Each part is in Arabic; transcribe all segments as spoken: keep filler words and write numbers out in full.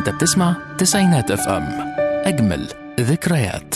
انت بتسمع تسعينات اف ام، اجمل ذكريات.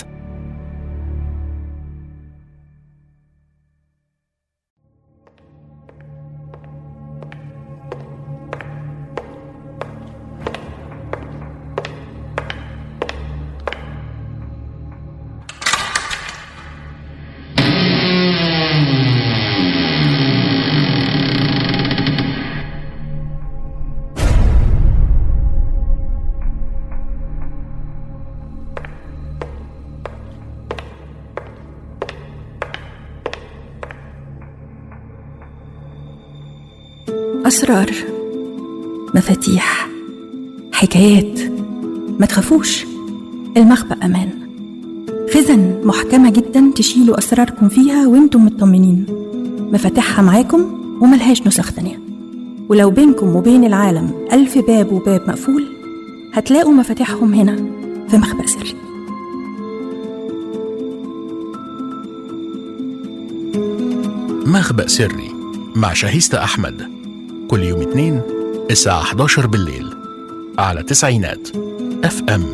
أسرار، مفاتيح، حكايات. ما تخافوش، المخبأ أمان. خزن محكمة جدا تشيلوا أسراركم فيها وانتم مطمنين. مفاتيحها معاكم وملهاش نسخ تانية. ولو بينكم وبين العالم ألف باب وباب مقفول، هتلاقوا مفاتيحهم هنا في مخبأ سري. مخبأ سري مع شاهيستة أحمد، كل يوم اثنين الساعة إحدى عشر بالليل على تسعينات اف ام.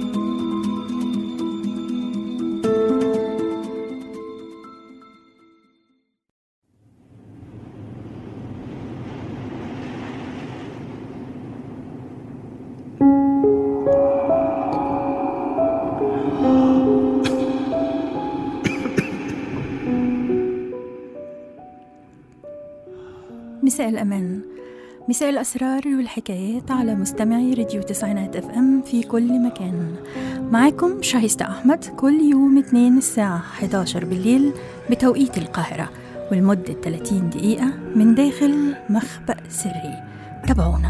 مساء الأمان، مساء الأسرار والحكايات على مستمعي راديو تسعينات اف ام في كل مكان. معاكم شاهيستة أحمد كل يوم اثنين الساعة إحدى عشر بالليل بتوقيت القاهرة، والمدة ثلاثين دقيقة من داخل مخبأ سري. تابعونا.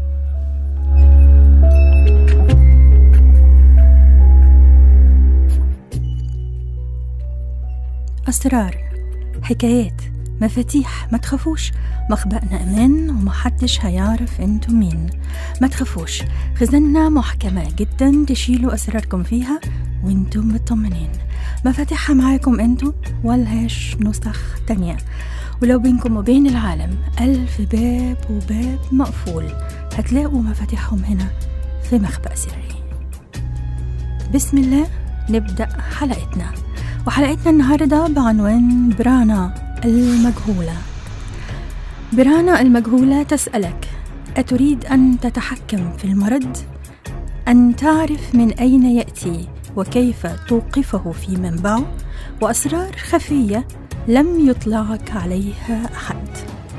أسرار، حكايات، مفاتيح. ما تخافوش، مخبأنا أمان ومحدش هيعرف انتم مين. ما تخافوش، خزننا محكمة جدا تشيلوا أسراركم فيها وانتم مطمنين. مفاتيحها معاكم انتم ولهاش نسخ تانية. ولو بينكم وبين العالم ألف باب وباب مقفول، هتلاقوا مفاتيحهم هنا في مخبأ سري. بسم الله، نبدأ حلقتنا. وحلقتنا النهاردة بعنوان برانا المجهولة. برانا المجهولة تسألك: أتريد أن تتحكم في المرض؟ أن تعرف من أين يأتي وكيف توقفه في منبعه؟ وأسرار خفية لم يطلعك عليها أحد.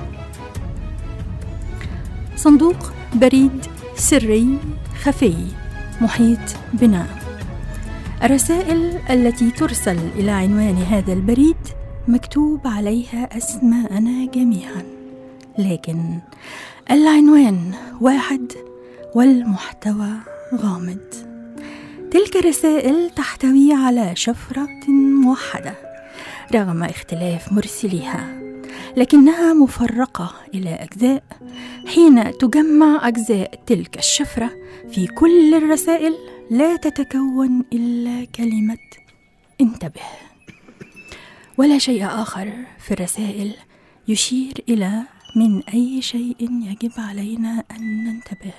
صندوق بريد سري خفي محيط بنا. الرسائل التي ترسل إلى عنوان هذا البريد مكتوب عليها أسماءنا جميعا، لكن العنوان واحد والمحتوى غامض. تلك الرسائل تحتوي على شفرة موحدة رغم اختلاف مرسليها، لكنها مفرقة إلى أجزاء. حين تجمع أجزاء تلك الشفرة في كل الرسائل لا تتكون إلا كلمة انتبه، ولا شيء آخر في الرسائل يشير إلى من أي شيء يجب علينا أن ننتبه.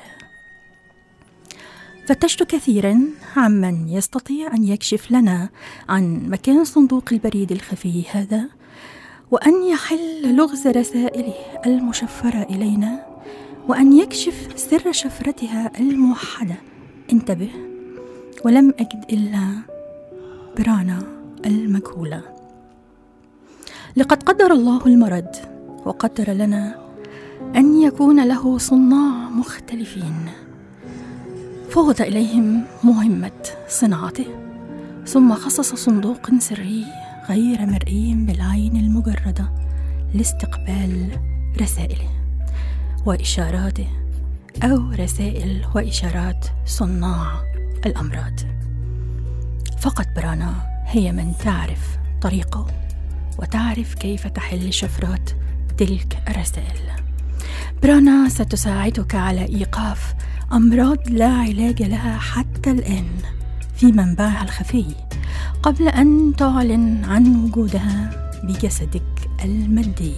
فتشت كثيرا عمن يستطيع أن يكشف لنا عن مكان صندوق البريد الخفي هذا، وأن يحل لغز رسائله المشفرة إلينا، وأن يكشف سر شفرتها الموحدة انتبه. ولم أجد إلا برانا المجهولة. لقد قدر الله المرض، وقدر لنا أن يكون له صناع مختلفين، فوض إليهم مهمة صناعته، ثم خصص صندوق سري غير مرئي بالعين المجردة لاستقبال رسائله وإشاراته، أو رسائل وإشارات صناع الأمراض. فقط برانا هي من تعرف طريقه وتعرف كيف تحل شفرات تلك الرسائل. برانا ستساعدك على إيقاف أمراض لا علاج لها حتى الآن في منبعها الخفي، قبل أن تعلن عن وجودها بجسدك المادي.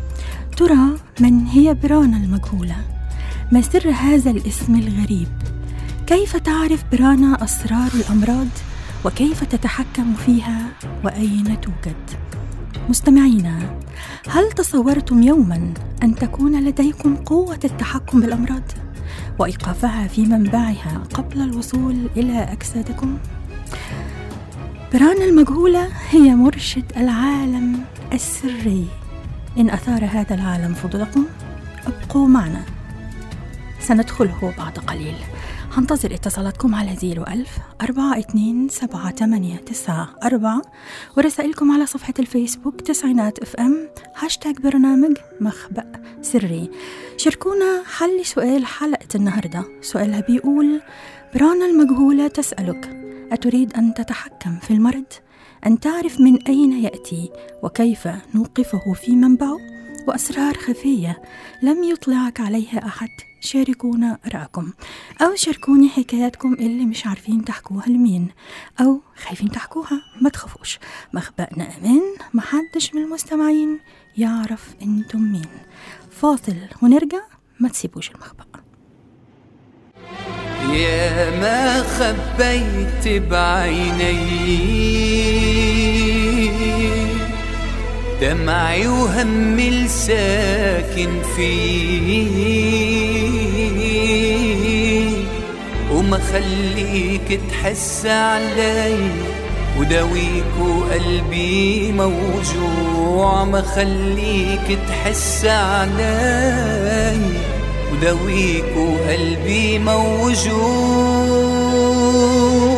ترى من هي برانا المجهولة؟ ما سر هذا الاسم الغريب كيف تعرف برانا أسرار الأمراض وكيف تتحكم فيها وأين توجد؟ مستمعينا، هل تصورتم يوما أن تكون لديكم قوة التحكم بالأمراض وإيقافها في منبعها قبل الوصول إلى أجسادكم؟ برانا المجهولة هي مرشد العالم السري. إن أثار هذا العالم فضولكم ابقوا معنا، سندخله بعد قليل. هنتظر اتصالاتكم على زيرو ألف أربعة اتنين سبعة تمانية تسعة أربعة ورسائلكم على صفحة الفيسبوك تسعينات اف ام هاشتاج برنامج مخبأ سري. شاركونا حل سؤال حلقة النهاردة. سؤالها بيقول: برانا المجهولة تسألك: أتريد أن تتحكم في المرض؟ أن تعرف من أين يأتي وكيف نوقفه في منبعه؟ وأسرار خفية لم يطلعك عليها أحد. شاركونا رأيكم أو شاركوني حكاياتكم اللي مش عارفين تحكوها لمين أو خايفين تحكوها. ما تخافوش، مخبأنا أمان، محدش من المستمعين يعرف انتم مين. فاصل ونرجع، ما تسيبوش المخبأ. يا ما خبيت بعيني دمعي وهمي الساكن فيه، وما خليك تحس علي وداويك وقلبي موجوع. ما خليك تحس علي وداويك وقلبي موجوع.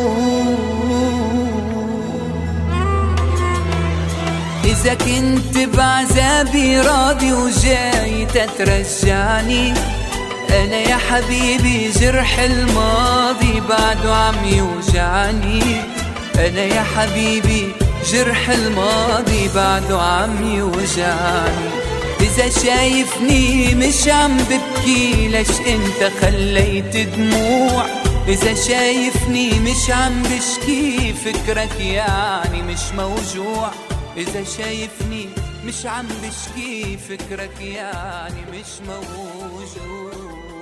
إذا كنت بعذابي راضي وجاي تترجعني، أنا يا حبيبي جرح الماضي بعده عم يوجعني. أنا يا حبيبي جرح الماضي بعده عم يوجعني. إذا شايفني مش عم ببكي ليش انت خليت دموع؟ إذا شايفني مش عم بشكي فكرك يعني مش موجوع. إذا شايفني مش عم بشكي فكرك يعني مش موجوع.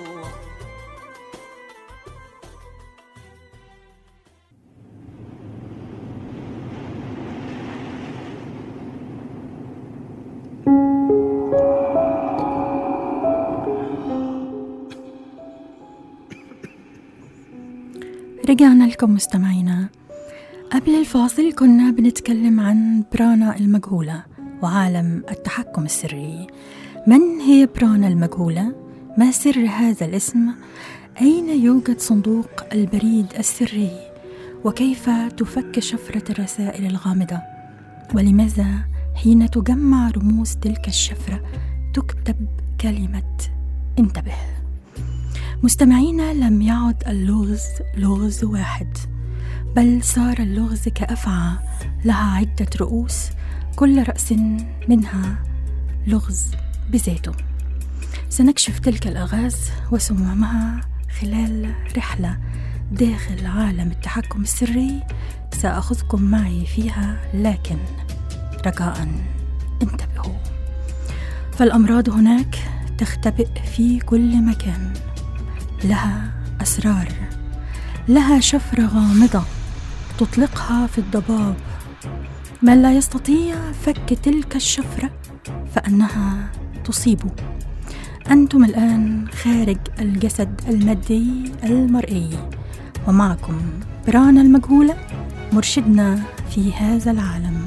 رجعنا لكم مستمعينا. قبل الفاصل كنا بنتكلم عن برانا المجهولة وعالم التحكم السري. من هي برانا المجهولة؟ ما سر هذا الاسم؟ أين يوجد صندوق البريد السري؟ وكيف تفك شفرة الرسائل الغامضة؟ ولماذا حين تجمع رموز تلك الشفرة تكتب كلمة انتبه؟ مستمعينا، لم يعد اللغز لغز واحد، بل صار اللغز كأفعى لها عدة رؤوس، كل رأس منها لغز بذاته. سنكشف تلك الأغاز وسمومها خلال رحلة داخل عالم التحكم السري سأخذكم معي فيها، لكن رجاء انتبهوا، فالأمراض هناك تختبئ في كل مكان، لها أسرار، لها شفرة غامضة تطلقها في الضباب. من لا يستطيع فك تلك الشفرة فإنها تصيبه. أنتم الآن خارج الجسد المادي المرئي، ومعكم برانا المجهولة مرشدنا في هذا العالم.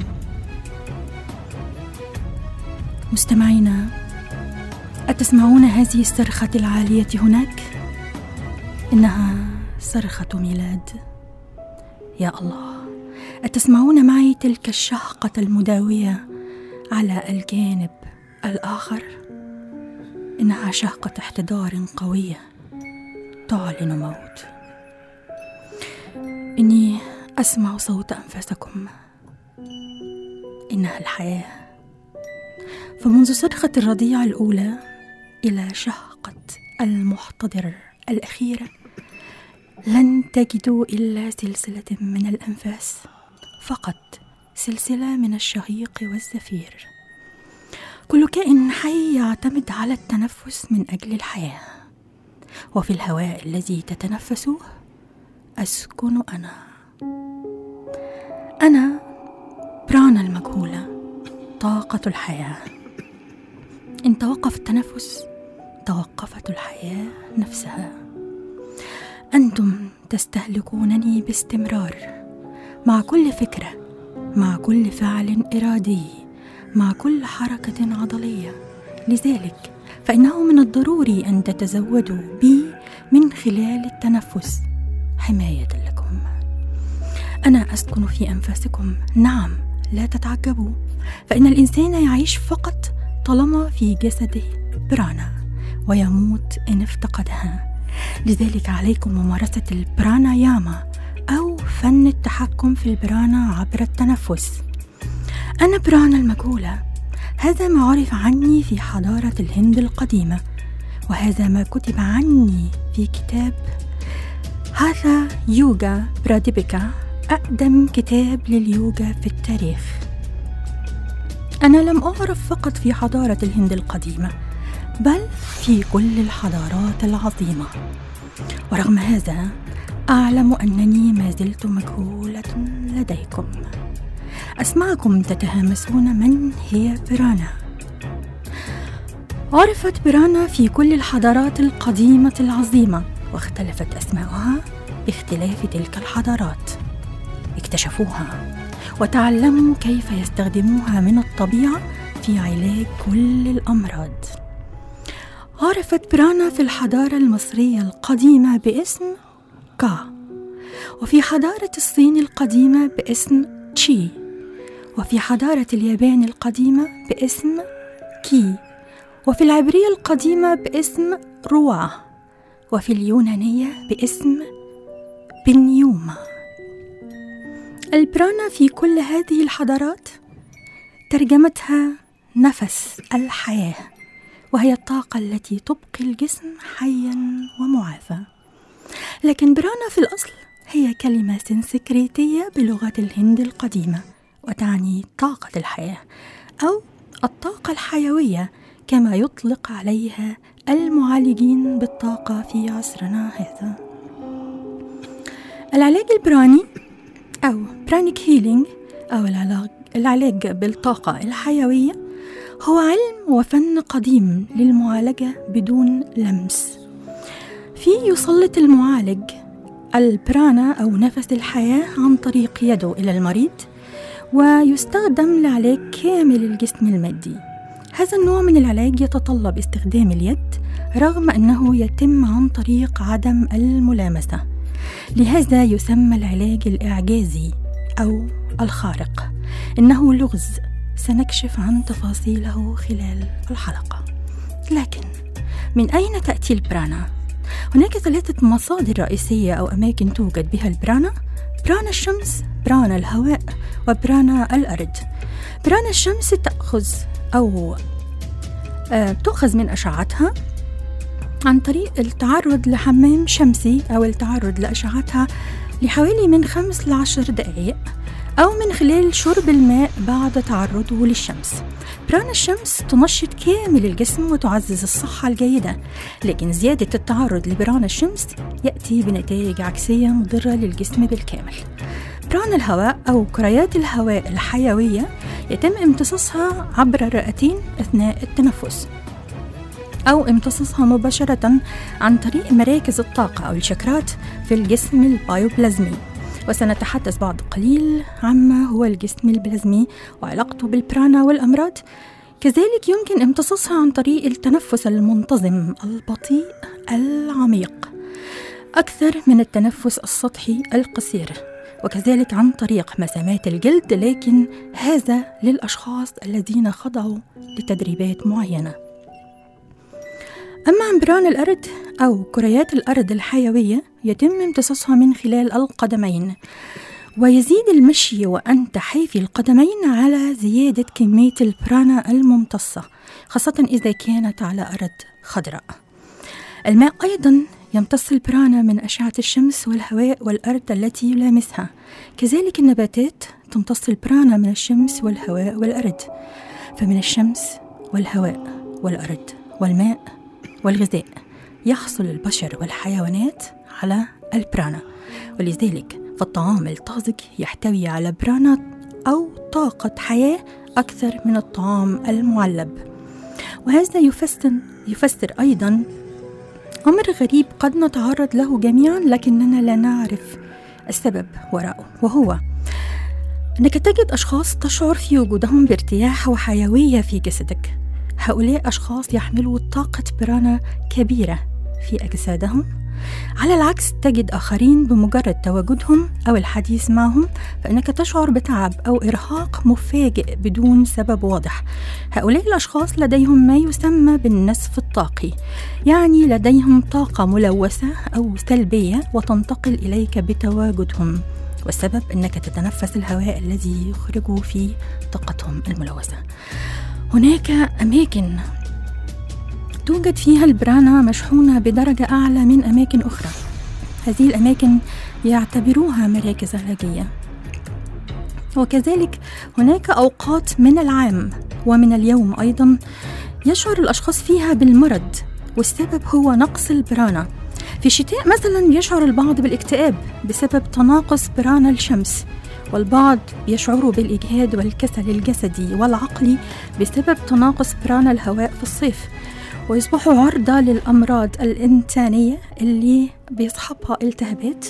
مستمعينا، أتسمعون هذه الصرخة العالية هناك؟ إنها صرخة ميلاد. يا الله، أتسمعون معي تلك الشهقة المداوية على الجانب الآخر؟ إنها شهقة احتضار قوية تعلن موت. إني أسمع صوت أنفاسكم، إنها الحياة. فمنذ صرخة الرضيعة الأولى إلى شهقة المحتضر الأخيرة لن تجدوا إلا سلسلة من الأنفاس فقط، سلسلة من الشهيق والزفير. كل كائن حي يعتمد على التنفس من أجل الحياة، وفي الهواء الذي تتنفسوه أسكن أنا. أنا برانا المجهولة، طاقة الحياة. إن توقف التنفس توقفت الحياة نفسها. أنتم تستهلكونني باستمرار، مع كل فكرة، مع كل فعل إرادي، مع كل حركة عضلية. لذلك فإنه من الضروري أن تتزودوا بي من خلال التنفس حماية لكم. أنا أسكن في أنفاسكم، نعم، لا تتعجبوا، فإن الإنسان يعيش فقط طالما في جسده برانا، ويموت إن افتقدها. لذلك عليكم ممارسة البراناياما أو فن التحكم في البرانا عبر التنفس. أنا برانا المجهولة، هذا ما عرف عني في حضارة الهند القديمة، وهذا ما كتب عني في كتاب هاثا يوغا براديبيكا، أقدم كتاب لليوغا في التاريخ. أنا لم أعرف فقط في حضارة الهند القديمة، بل في كل الحضارات العظيمة. ورغم هذا أعلم أنني ما زلت مجهولة لديكم. أسمعكم تتهامسون من هي برانا. عرفت برانا في كل الحضارات القديمة العظيمة، واختلفت أسماؤها باختلاف تلك الحضارات. اكتشفوها وتعلموا كيف يستخدموها من الطبيعة في علاج كل الأمراض. عرفت برانا في الحضارة المصرية القديمة باسم كا، وفي حضارة الصين القديمة باسم تشي، وفي حضارة اليابان القديمة باسم كي، وفي العبرية القديمة باسم روا، وفي اليونانية باسم بنيوما. البرانا في كل هذه الحضارات ترجمتها نفس الحياة، وهي الطاقة التي تبقي الجسم حيا ومعافى. لكن برانا في الأصل هي كلمة سنسكريتية بلغة الهند القديمة، وتعني طاقة الحياة أو الطاقة الحيوية كما يطلق عليها المعالجين بالطاقة في عصرنا هذا. العلاج البراني أو برانيك هيلينج أو العلاج, العلاج بالطاقة الحيوية هو علم وفن قديم للمعالجة بدون لمس. فيه يسلط المعالج البرانا أو نفس الحياة عن طريق يده إلى المريض، ويستخدم لعلاج كامل الجسم المادي. هذا النوع من العلاج يتطلب استخدام اليد رغم أنه يتم عن طريق عدم الملامسة، لهذا يسمى العلاج الإعجازي أو الخارق. إنه لغز سنكشف عن تفاصيله خلال الحلقة. لكن من أين تأتي البرانا؟ هناك ثلاثة مصادر رئيسية أو أماكن توجد بها البرانا: برانا الشمس، برانا الهواء، وبرانا الأرض. برانا الشمس تأخذ أو آه تأخذ من أشعتها عن طريق التعرض لحمام شمسي أو التعرض لأشعتها لحوالي من خمس لعشر دقائق، أو من خلال شرب الماء بعد تعرضه للشمس. برانا الشمس تنشط كامل الجسم وتعزز الصحة الجيدة، لكن زيادة التعرض لبرانا الشمس يأتي بنتائج عكسية مضرة للجسم بالكامل. برانا الهواء أو كريات الهواء الحيوية يتم امتصاصها عبر الرئتين أثناء التنفس، أو امتصاصها مباشرة عن طريق مراكز الطاقة أو الشكرات في الجسم البايوبلازمي. وسنتحدث بعد قليل عما هو الجسم البلازمي وعلاقته بالبرانا والأمراض. كذلك يمكن امتصاصها عن طريق التنفس المنتظم البطيء العميق أكثر من التنفس السطحي القصير، وكذلك عن طريق مسامات الجلد، لكن هذا للأشخاص الذين خضعوا لتدريبات معينة. أما عن برانا الأرض أو كريات الأرض الحيوية يتم امتصاصها من خلال القدمين، ويزيد المشي وأنت حافي القدمين على زيادة كمية البرانا الممتصة، خاصة إذا كانت على أرض خضراء. الماء أيضا يمتص البرانا من أشعة الشمس والهواء والأرض التي يلامسها. كذلك النباتات تمتص البرانا من الشمس والهواء والأرض. فمن الشمس والهواء والأرض والماء والغذاء يحصل البشر والحيوانات على البرانا، ولذلك فالطعام الطازج يحتوي على برانا أو طاقة حياة أكثر من الطعام المعلب. وهذا يفسر, يفسر أيضا أمر غريب قد نتعرض له جميعا لكننا لا نعرف السبب وراءه، وهو أنك تجد أشخاص تشعر في وجودهم بارتياح وحيوية في جسدك. هؤلاء أشخاص يحملوا طاقة برانا كبيرة في أجسادهم. على العكس تجد آخرين بمجرد تواجدهم أو الحديث معهم فإنك تشعر بتعب أو إرهاق مفاجئ بدون سبب واضح. هؤلاء الأشخاص لديهم ما يسمى بالنسف الطاقي، يعني لديهم طاقة ملوثة أو سلبية وتنتقل إليك بتواجدهم، والسبب أنك تتنفس الهواء الذي يخرج في طاقتهم الملوثة. هناك أماكن توجد فيها البرانا مشحونة بدرجة أعلى من أماكن أخرى. هذه الأماكن يعتبروها مراكز علاجية. وكذلك هناك أوقات من العام ومن اليوم أيضا يشعر الأشخاص فيها بالمرض، والسبب هو نقص البرانا. في الشتاء مثلا يشعر البعض بالاكتئاب بسبب تناقص برانا الشمس، والبعض يشعروا بالإجهاد والكسل الجسدي والعقلي بسبب تناقص برانا الهواء في الصيف، ويصبحوا عرضة للأمراض الإنسانية اللي بيصحبها التهابات.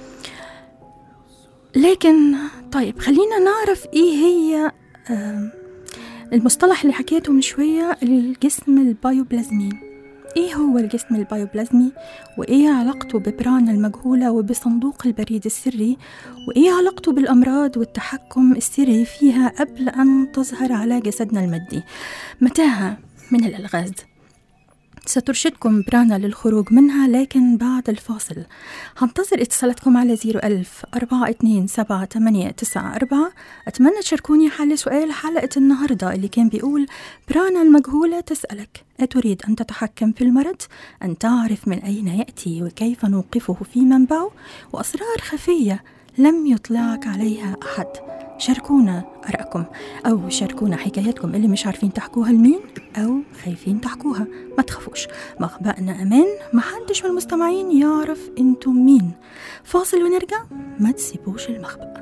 لكن طيب خلينا نعرف إيه هي المصطلح اللي حكيته من شوية، الجسم البايوبلازمي. إيه هو الجسم البايوبلازمي، وإيه علاقته ببرانا المجهولة وبصندوق البريد السري، وإيه علاقته بالأمراض والتحكم السري فيها قبل أن تظهر على جسدنا المادي؟ متاهة من الألغاز سترشدكم برانا للخروج منها، لكن بعد الفاصل. هنتظر اتصالاتكم على زيرو ألف أربعة اتنين سبعة تمانية تسعة أربعة. أتمنى تشاركوني حل سؤال حلقة النهاردة اللي كان بيقول: برانا المجهولة تسألك: أتريد أن تتحكم في المرض؟ أن تعرف من أين يأتي وكيف نوقفه في منبعه؟ وأسرار خفية لم يطلعك عليها أحد. شاركونا أرأكم، أو شاركونا حكاياتكم اللي مش عارفين تحكوها لمين أو خايفين تحكوها. ما تخافوش، مخبأنا أمان، محدش من المستمعين يعرف أنتم مين. فاصل ونرجع، ما تسيبوش المخبأ.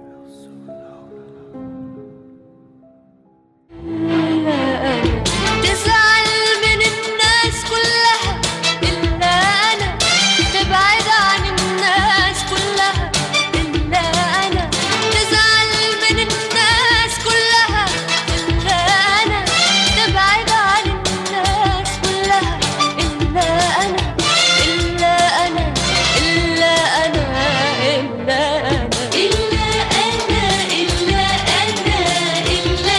تزعل من الناس كلها إلا أنا، تبعد عن الناس كلها إلا أنا. تزعل من الناس كلها إلا أنا، تبعد عن الناس كلها إلا أنا، إلا أنا، إلا أنا، إلا أنا، إلا أنا، إلا أنا، إلا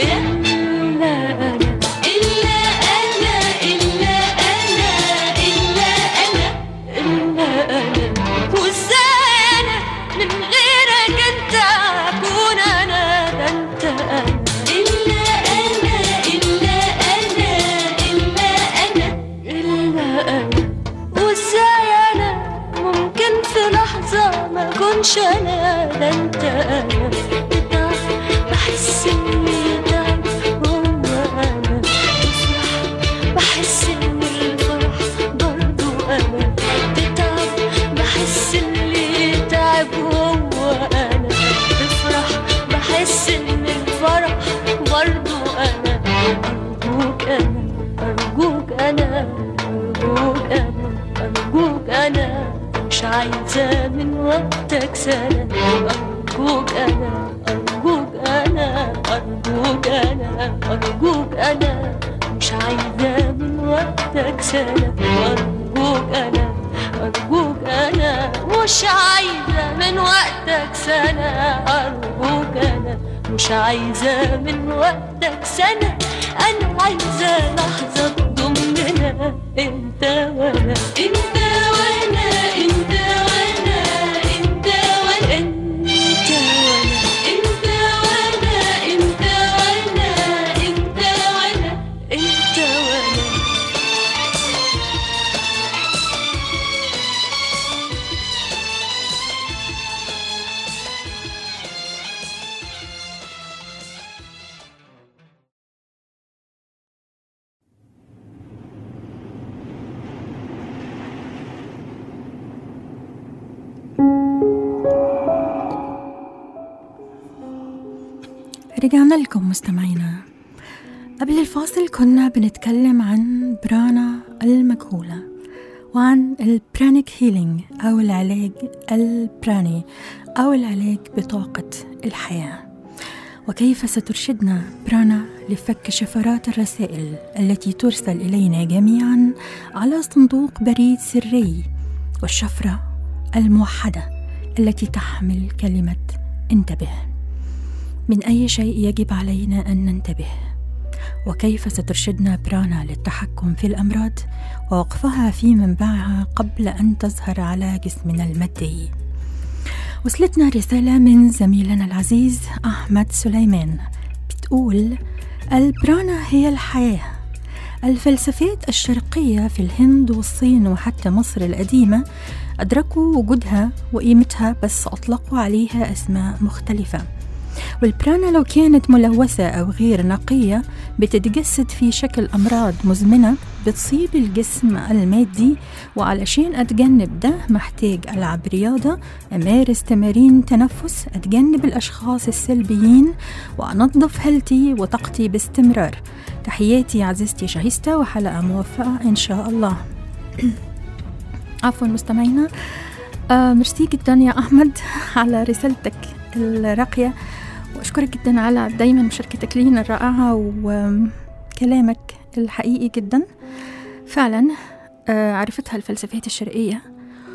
كنش أنا ده أنت أنا. بتعرف بحس إني تعب هو أنا، بفرح بحس إن الفرح برضو أنا. بتعب بحس إني تعب هو أنا، بفرح بحس إن الفرح برضو أنا. أرجوك أنا، أرجوك أنا، أرجوك أنا، أرجوك أنا، مش عايزة من وقتك سنة. أرجوك أنا، أرجوك أنا، أرجوك أنا، أرجوك أنا، مش عايزة من وقتك سنة. أرجوك أنا، أرجوك أنا، مش عايزة من وقتك سنة. أرجوك أنا، مش عايزة من وقتك سنة. أنا عايزة لحظة تضمنا أنت وأنا، أنت وأنا، أنت وأنا، أنت وأنا، أنت وأنا، أنت وأنا، أنت وأنا، أنت وأنا، أنت وأنا. رجعنا لكم مستمعينا. قبل الفاصل كنا بنتكلم عن برانا المجهولة وعن البرانيك هيلينج أو العلاج البراني أو العلاج بطاقة الحياة، وكيف سترشدنا برانا لفك شفرات الرسائل التي ترسل إلينا جميعا على صندوق بريد سري، والشفرة الموحدة التي تحمل كلمة انتبه. من أي شيء يجب علينا أن ننتبه، وكيف سترشدنا برانا للتحكم في الأمراض ووقفها في منبعها قبل أن تظهر على جسمنا المادي. وصلتنا رسالة من زميلنا العزيز أحمد سليمان بتقول: البرانا هي الحياة. الفلسفات الشرقية في الهند والصين وحتى مصر القديمة أدركوا وجودها وقيمتها، بس أطلقوا عليها أسماء مختلفة. والبرانا لو كانت ملوثة أو غير نقية بتتجسد في شكل أمراض مزمنة بتصيب الجسم المادي، وعلشان أتجنب ده محتاج ألعب رياضة، أمارس تمارين تنفس، أتجنب الأشخاص السلبيين، وأنظف هلتي وطاقتي باستمرار. تحياتي عزيزتي شهيستة، وحلقة موفقة إن شاء الله. عفوا مستمعينا، آه مرسي جدا يا أحمد على رسالتك الراقية، وأشكرك جدا على دايما مشاركتك لينا الرائعة وكلامك الحقيقي جدا. فعلا آه عرفتها الفلسفات الشرقية،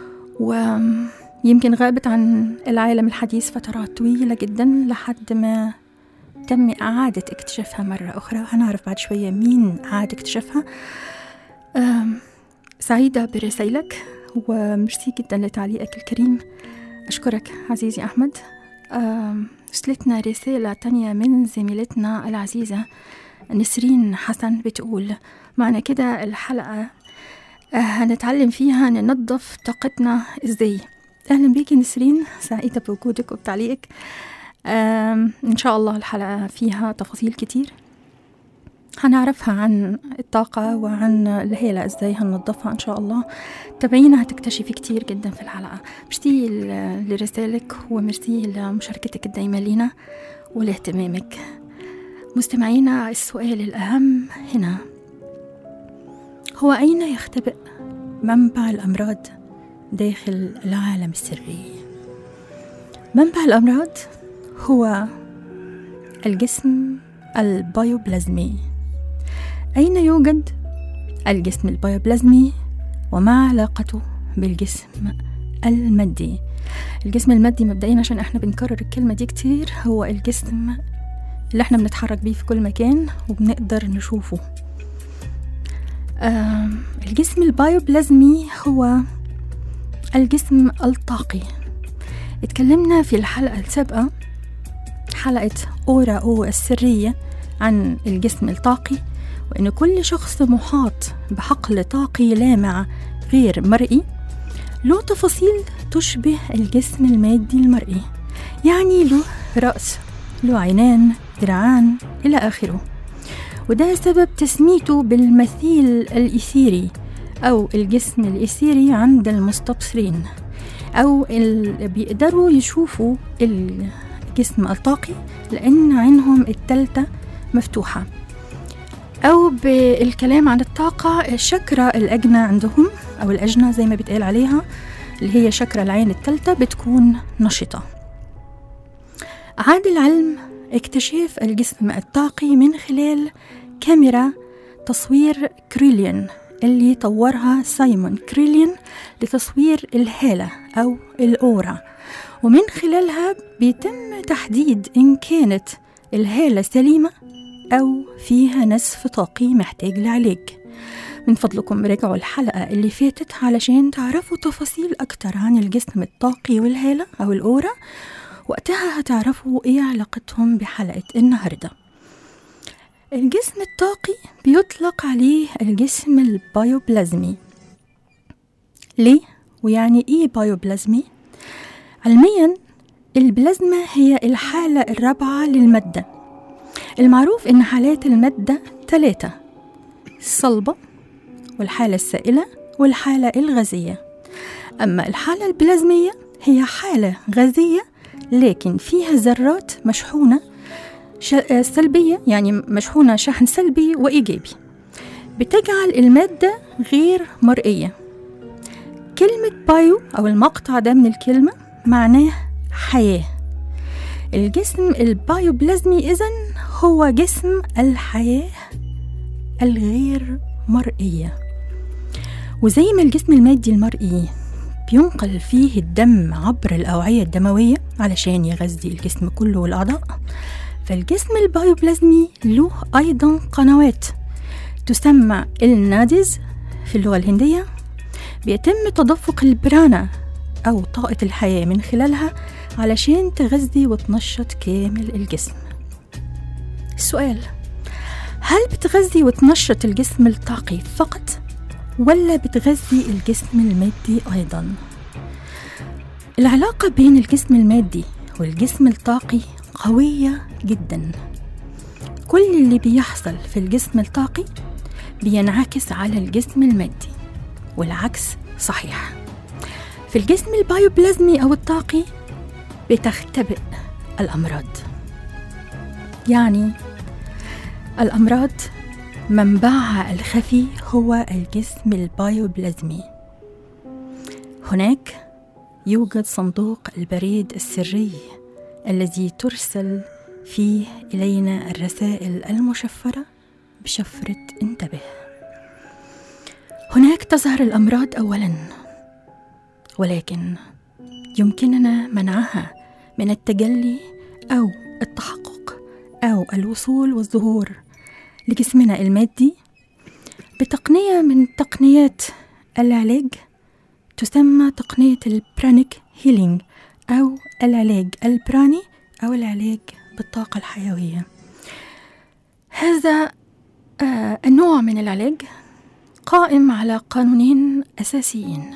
ويمكن غابت عن العالم الحديث فترات طويلة جدا لحد ما تم إعادة اكتشافها مرة أخرى. هنعرف بعد شوية مين عاد اكتشافها. آه سعيدة برسائلك ومرسي جدا لتعليقك الكريم. أشكرك عزيزي أحمد. وصلتنا رسالة تانية من زميلتنا العزيزة نسرين حسن بتقول: معنى كده الحلقة هنتعلم فيها ننظف طاقتنا إزاي. أهلا بيكي نسرين، سعيدة بوجودك وبتعليقك. إن شاء الله الحلقة فيها تفاصيل كتير هنعرفها عن الطاقة وعن الهالة ازاي هننظفها ان شاء الله. تابعينا هتكتشفي كتير جدا في الحلقة. ميرسي لرسالك وميرسي لمشاركتك الدايمة لينا ولاهتمامك. مستمعينا، السؤال الأهم هنا هو: أين يختبئ منبع الأمراض داخل العالم السري؟ منبع الأمراض هو الجسم البيوبلازمي. أين يوجد الجسم البيوبلازمي وما علاقته بالجسم المادي؟ الجسم المادي مبدئيا، عشان احنا بنكرر الكلمة دي كتير، هو الجسم اللي احنا بنتحرك بيه في كل مكان وبنقدر نشوفه. آه الجسم البيوبلازمي هو الجسم الطاقي. اتكلمنا في الحلقة السابقة، حلقة أورا أو السرية، عن الجسم الطاقي، وأن كل شخص محاط بحقل طاقي لامع غير مرئي له تفاصيل تشبه الجسم المادي المرئي، يعني له رأس، له عينان، ذراعان إلى آخره. وده سبب تسميته بالمثيل الإثيري أو الجسم الإثيري عند المستبصرين، أو اللي بيقدروا يشوفوا الجسم الطاقي لأن عينهم التالتة مفتوحة. أو بالكلام عن الطاقة، الشكرة الأجنى عندهم أو الأجنى زي ما بتقال عليها، اللي هي شكرة العين التالتة، بتكون نشطة. عاد العلم اكتشاف الجسم الطاقي من خلال كاميرا تصوير كريليان اللي طورها سايمون كريليان لتصوير الهالة أو الأورا، ومن خلالها بيتم تحديد إن كانت الهالة سليمة أو فيها نسف طاقي محتاج لعلاج. من فضلكم راجعوا الحلقة اللي فاتت علشان تعرفوا تفاصيل أكتر عن الجسم الطاقي والهالة أو الأورا، وقتها هتعرفوا إيه علاقتهم بحلقة النهاردة. الجسم الطاقي بيطلق عليه الجسم البيوبلازمي. ليه؟ ويعني إيه بيوبلازمي؟ علمياً البلازما هي الحالة الرابعة للمادة. المعروف إن حالات المادة ثلاثة: الصلبة والحالة السائلة والحالة الغازية. أما الحالة البلازمية هي حالة غازية لكن فيها ذرات مشحونة سلبية، يعني مشحونة شحن سلبي وإيجابي، بتجعل المادة غير مرئية. كلمة بايو أو المقطع ده من الكلمة معناه حياة. الجسم البايوبلازمي إذن هو جسم الحياة الغير مرئية. وزي ما الجسم المادي المرئي بينقل فيه الدم عبر الأوعية الدموية علشان يغذي الجسم كله والأعضاء، فالجسم البايوبلازمي له أيضا قنوات تسمى الناديز في اللغة الهندية، بيتم تدفق البرانا أو طاقة الحياة من خلالها علشان تغذي وتنشط كامل الجسم. السؤال: هل بتغذي وتنشط الجسم الطاقي فقط ولا بتغذي الجسم المادي أيضا؟ العلاقة بين الجسم المادي والجسم الطاقي قوية جدا. كل اللي بيحصل في الجسم الطاقي بينعكس على الجسم المادي، والعكس صحيح. في الجسم البايوبلازمي أو الطاقي بتختبئ الأمراض، يعني الأمراض منبعها الخفي هو الجسم البايوبلازمي. هناك يوجد صندوق البريد السري الذي ترسل فيه إلينا الرسائل المشفرة بشفرة انتبه. هناك تظهر الأمراض أولاً، ولكن يمكننا منعها من التجلي أو التحقق أو الوصول والظهور لجسمنا المادي بتقنية من تقنيات العلاج تسمى تقنية البرانيك هيلينج أو العلاج البراني أو العلاج بالطاقة الحيوية. هذا آه النوع من العلاج قائم على قانونين أساسيين: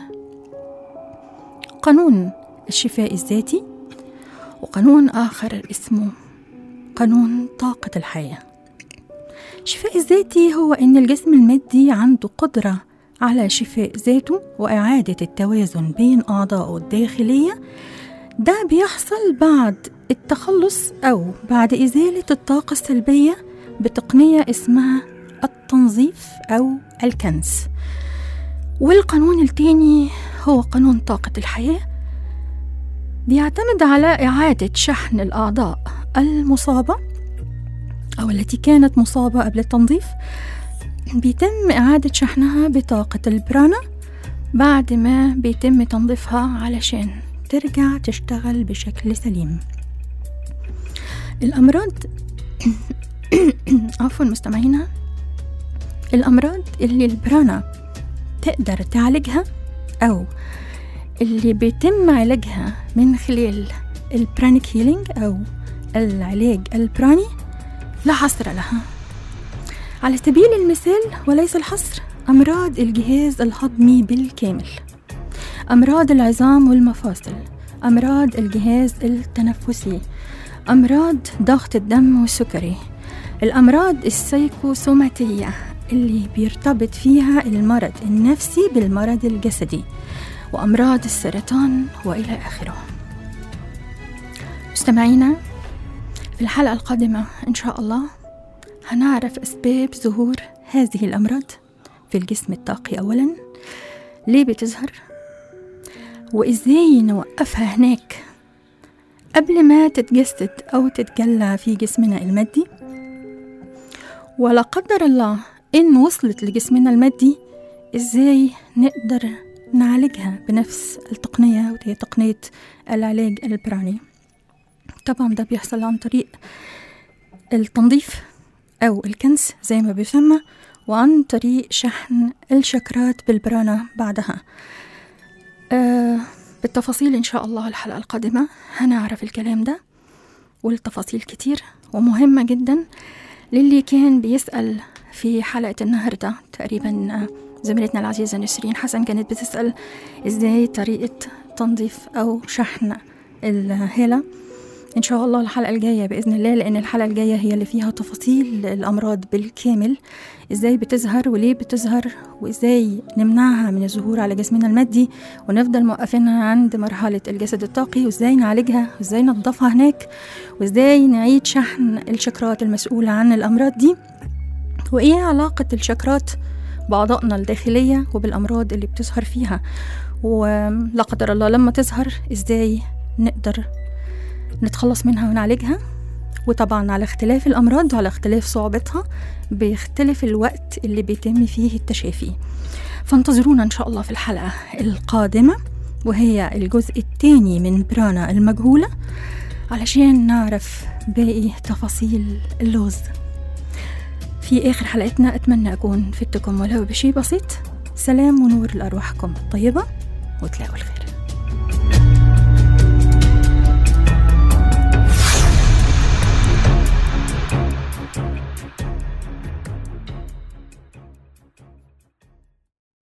قانون الشفاء الذاتي، وقانون آخر اسمه قانون طاقة الحياة. الشفاء الذاتي هو إن الجسم المادي عنده قدرة على شفاء ذاته وإعادة التوازن بين أعضائه الداخلية. ده بيحصل بعد التخلص أو بعد إزالة الطاقة السلبية بتقنية اسمها التنظيف أو الكنس. والقانون التاني هو قانون طاقة الحياة، بيعتمد على إعادة شحن الأعضاء المصابة أو التي كانت مصابة قبل التنظيف. بيتم إعادة شحنها بطاقة البرانا بعد ما بيتم تنظيفها علشان ترجع تشتغل بشكل سليم. الأمراض عفوا مستمعينا، الأمراض اللي البرانا تقدر تعالجها أو اللي بيتم علاجها من خلال البرانيك هيلينج أو العلاج البراني لا حصر لها. على سبيل المثال وليس الحصر، أمراض الجهاز الهضمي بالكامل، أمراض العظام والمفاصل، أمراض الجهاز التنفسي، أمراض ضغط الدم والسكري، الأمراض السيكوسوماتية اللي بيرتبط فيها المرض النفسي بالمرض الجسدي، وأمراض السرطان وإلى آخره. مستمعينا، في الحلقة القادمة إن شاء الله هنعرف أسباب ظهور هذه الأمراض في الجسم الطاقي أولاً، ليه بتظهر وإزاي نوقفها هناك قبل ما تتجسد أو تتجلى في جسمنا المادي، ولا قدر الله إن وصلت لجسمنا المادي إزاي نقدر نعالجها بنفس التقنية، وهي تقنية العلاج البراني. طبعا ده بيحصل عن طريق التنظيف أو الكنس زي ما بيسمى، وعن طريق شحن الشكرات بالبرانا بعدها. آه بالتفاصيل إن شاء الله الحلقة القادمة هنعرف الكلام ده، والتفاصيل كتير ومهمة جدا للي كان بيسأل في حلقة النهاردة. تقريبا زميلتنا العزيزة نسرين حسن كانت بتسأل إزاي طريقة تنظيف أو شحن الهالة إن شاء الله الحلقة الجاية بإذن الله، لأن الحلقة الجاية هي اللي فيها تفاصيل الأمراض بالكامل، إزاي بتظهر وليه بتظهر وإزاي نمنعها من الظهور على جسمنا المادي ونفضل موقفينها عند مرحلة الجسد الطاقي، وإزاي نعالجها وإزاي ننظفها هناك، وإزاي نعيد شحن الشكرات المسؤولة عن الأمراض دي، وإيه علاقة الشكرات بأعضائنا الداخلية وبالأمراض اللي بتظهر فيها، ولا قدر الله لما تظهر إزاي نقدر نتخلص منها ونعالجها. وطبعا على اختلاف الأمراض وعلى اختلاف صعوبتها بيختلف الوقت اللي بيتم فيه التشافي. فانتظرونا إن شاء الله في الحلقة القادمة، وهي الجزء الثاني من برانا المجهولة، علشان نعرف باقي تفاصيل اللوز. في آخر حلقتنا أتمنى أكون فدتكم ولو بشيء بسيط. سلام ونور لأرواحكم الطيبة، وتلاقوا الخير.